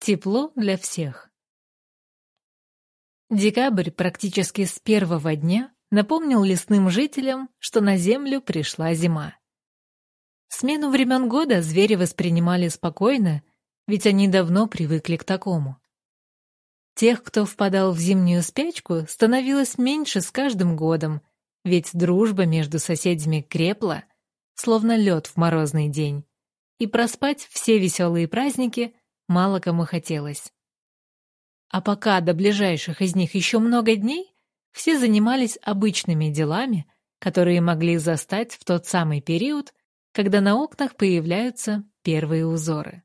Тепло для всех. Декабрь практически с первого дня напомнил лесным жителям, что на землю пришла зима. Смену времен года звери воспринимали спокойно, ведь они давно привыкли к такому. Тех, кто впадал в зимнюю спячку, становилось меньше с каждым годом, ведь дружба между соседями крепла, словно лед в морозный день, и проспать все веселые праздники мало кому хотелось. А пока до ближайших из них еще много дней, все занимались обычными делами, которые могли застать в тот самый период, когда на окнах появляются первые узоры.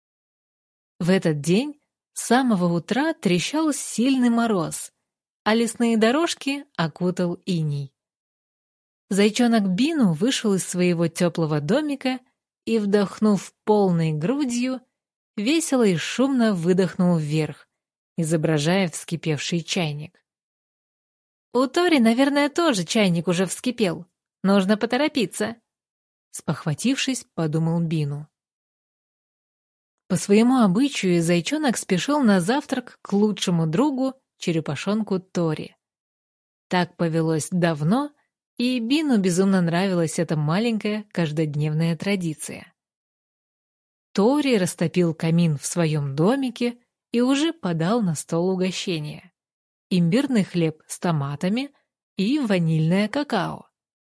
В этот день с самого утра трещал сильный мороз, а лесные дорожки окутал иней. Зайчонок Бину вышел из своего теплого домика и, вдохнув полной грудью, весело и шумно выдохнул вверх, изображая вскипевший чайник. «У Тори, наверное, тоже чайник уже вскипел. Нужно поторопиться», — спохватившись, подумал Бину. По своему обычаю зайчонок спешил на завтрак к лучшему другу, черепашонку Тори. Так повелось давно, и Бину безумно нравилась эта маленькая каждодневная традиция. Тори растопил камин в своем домике и уже подал на стол угощения: имбирный хлеб с томатами и ванильное какао.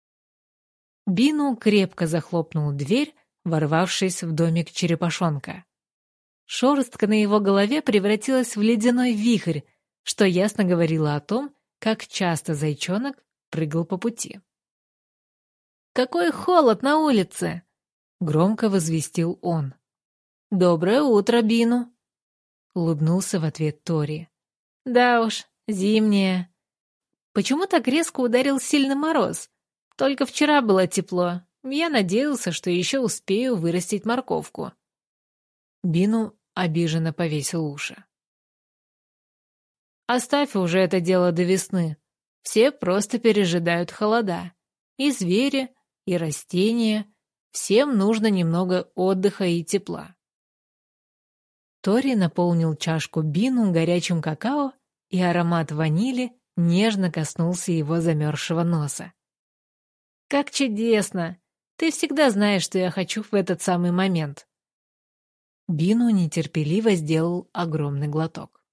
Бину крепко захлопнул дверь, ворвавшись в домик черепашонка. Шерстка на его голове превратилась в ледяной вихрь, что ясно говорило о том, как часто зайчонок прыгал по пути. «Какой холод на улице!» — громко возвестил он. «Доброе утро, Бину!» — улыбнулся в ответ Тори. «Да уж, зимнее. Почему так резко ударил сильный мороз? Только вчера было тепло. Я надеялся, что еще успею вырастить морковку». Бину обиженно повесил уши. «Оставь уже это дело до весны. Все просто пережидают холода. И звери, и растения. Всем нужно немного отдыха и тепла». Тори наполнил чашку Бину горячим какао, и аромат ванили нежно коснулся его замерзшего носа. «Как чудесно! Ты всегда знаешь, что я хочу в этот самый момент». Бину нетерпеливо сделал огромный глоток.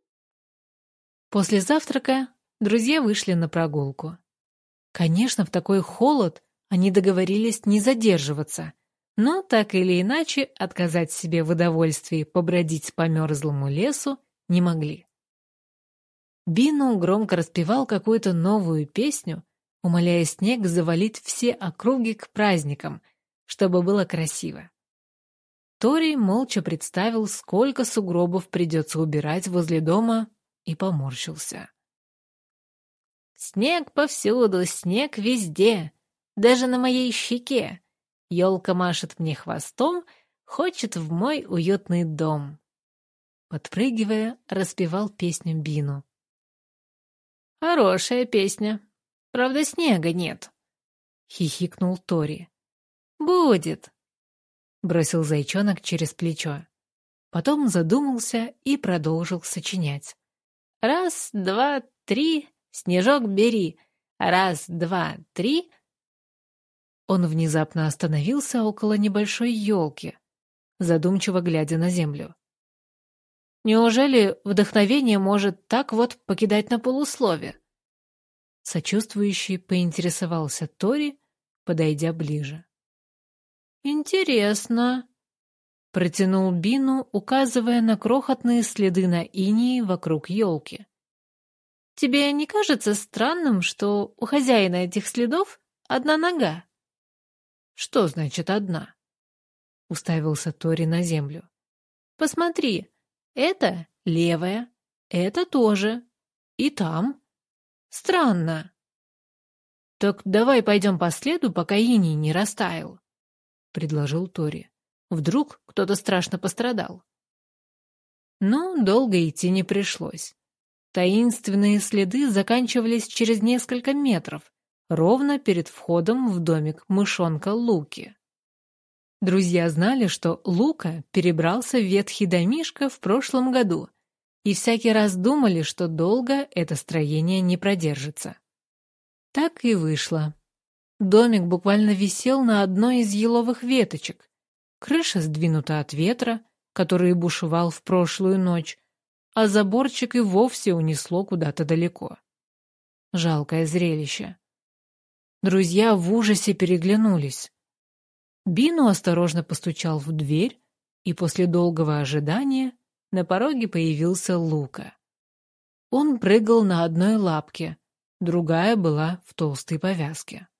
После завтрака друзья вышли на прогулку. Конечно, в такой холод они договорились не задерживаться, но так или иначе отказать себе в удовольствии побродить по мерзлому лесу не могли. Бину громко распевал какую-то новую песню, умоляя снег завалить все округи к праздникам, чтобы было красиво. Тори молча представил, сколько сугробов придется убирать возле дома, и поморщился. «Снег повсюду, снег везде, даже на моей щеке. Елка машет мне хвостом, хочет в мой уютный дом». Подпрыгивая, распевал песню Бину. «Хорошая песня. Правда, снега нет», — хихикнул Тори. «Будет», — бросил зайчонок через плечо. Потом задумался и продолжил сочинять. «Раз, два, три, снежок бери. Раз, два, три». Он внезапно остановился около небольшой елки, задумчиво глядя на землю. «Неужели вдохновение может так вот покидать на полуслове?» Сочувствующий поинтересовался Тори, подойдя ближе. «Интересно», — протянул Бину, указывая на крохотные следы на инии вокруг елки. «Тебе не кажется странным, что у хозяина этих следов одна нога?» «Что значит одна?» — уставился Тори на землю. «Посмотри, это левая, это тоже, и там. Странно». «Так давай пойдем по следу, пока иней не растаял», — предложил Тори. «Вдруг кто-то страшно пострадал». Но долго идти не пришлось. Таинственные следы заканчивались через несколько метров, ровно перед входом в домик мышонка Луки. Друзья знали, что Лука перебрался в ветхий домишко в прошлом году, и всякий раз думали, что долго это строение не продержится. Так и вышло. Домик буквально висел на одной из еловых веточек. Крыша сдвинута от ветра, который бушевал в прошлую ночь, а заборчик и вовсе унесло куда-то далеко. Жалкое зрелище. Друзья в ужасе переглянулись. Бину осторожно постучал в дверь, и после долгого ожидания на пороге появился Лука. Он прыгал на одной лапке, другая была в толстой повязке.